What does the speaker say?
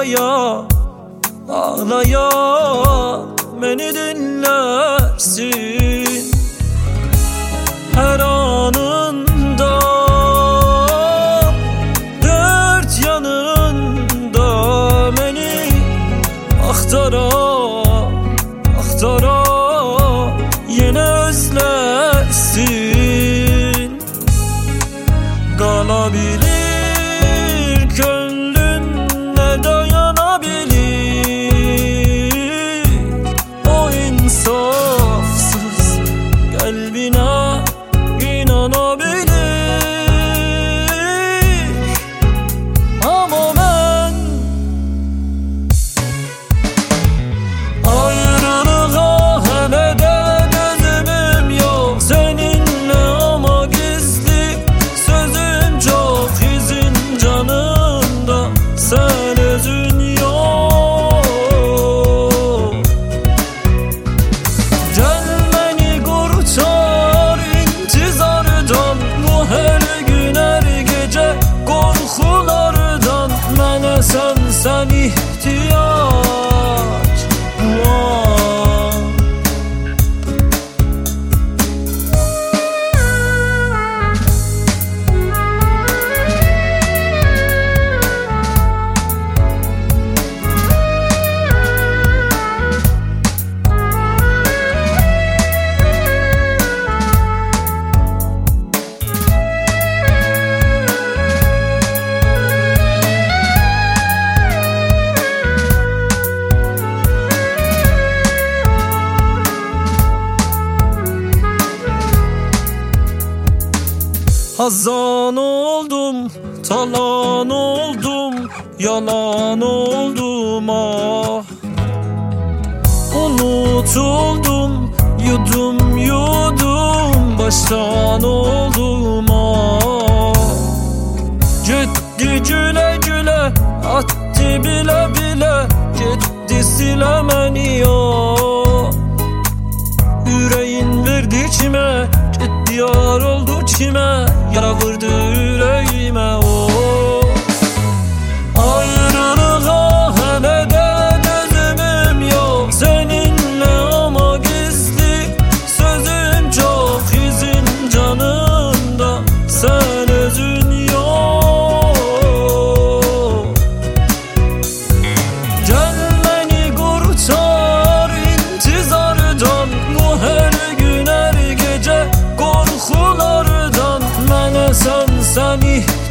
ağlaya ağlaya beni dinlersin. Her anında dört yanında beni aktara aktara yine özlersin. Kalabilir gönlünle dayanabilir o insafsız kalbine inanabilir. Ama ben ayrılığa hele de gözümüm yok seninle, ama gizli sözüm çok izin canımda, sen özün yok. Gel beni kurtar intizardan, bu her gün her gece korkulardan. Mənə sen ihtiyaç var. Hazan oldum, talan oldum, yalan oldum ah. Unutuldum, yudum yudum, baştan oldum ah. Gitti güle güle, attı bile bile, gitti silemeni ya. Yüreğin verdi kime, gitti yar oldu kime, yara vurdu yüreğime o. Ayrılığa hele de gözümüm yok seninle, ama gizli sözüm çok izin canımda, sen özün yok. Gel beni kurtar intizardan, bu her gün her gece korkulardan. Mənə sen